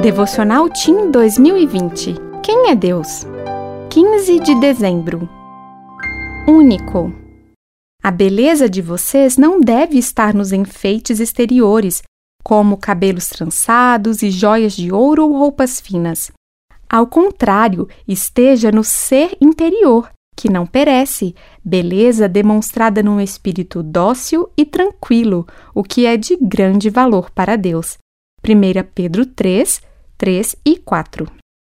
Devocional Team 2020. Quem é Deus? 15 de dezembro. Único. A beleza de vocês não deve estar nos enfeites exteriores, como cabelos trançados e joias de ouro ou roupas finas. Ao contrário, esteja no ser interior, que não perece, beleza demonstrada num espírito dócil e tranquilo, o que é de grande valor para Deus. 1 Pedro 3, 3 e 4.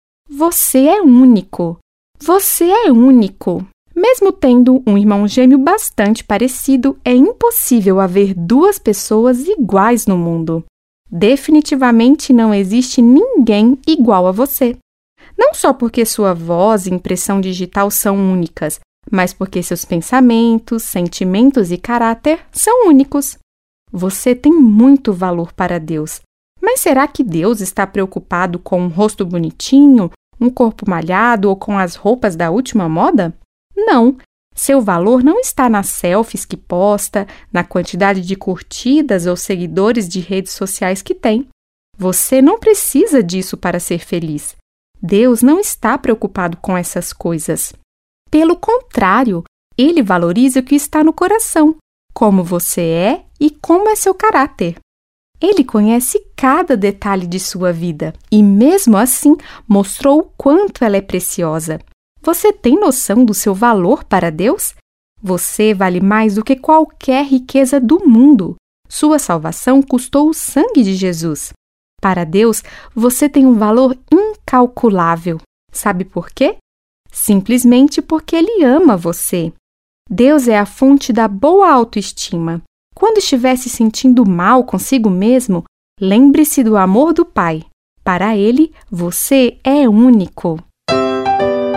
Você é único. Você é único. Mesmo tendo um irmão gêmeo bastante parecido, é impossível haver duas pessoas iguais no mundo. Definitivamente não existe ninguém igual a você. Não só porque sua voz e impressão digital são únicas, mas porque seus pensamentos, sentimentos e caráter são únicos. Você tem muito valor para Deus. Mas será que Deus está preocupado com um rosto bonitinho, um corpo malhado ou com as roupas da última moda? Não. Seu valor não está nas selfies que posta, na quantidade de curtidas ou seguidores de redes sociais que tem. Você não precisa disso para ser feliz. Deus não está preocupado com essas coisas. Pelo contrário, Ele valoriza o que está no coração, como você é e como é seu caráter. Ele conhece cada detalhe de sua vida e, mesmo assim, mostrou o quanto ela é preciosa. Você tem noção do seu valor para Deus? Você vale mais do que qualquer riqueza do mundo. Sua salvação custou o sangue de Jesus. Para Deus, você tem um valor incalculável. Sabe por quê? Simplesmente porque Ele ama você. Deus é a fonte da boa autoestima. Quando estiver se sentindo mal consigo mesmo, lembre-se do amor do Pai. Para Ele, você é único.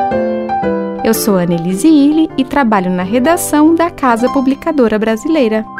Eu sou Annelise Illy e trabalho na redação da Casa Publicadora Brasileira.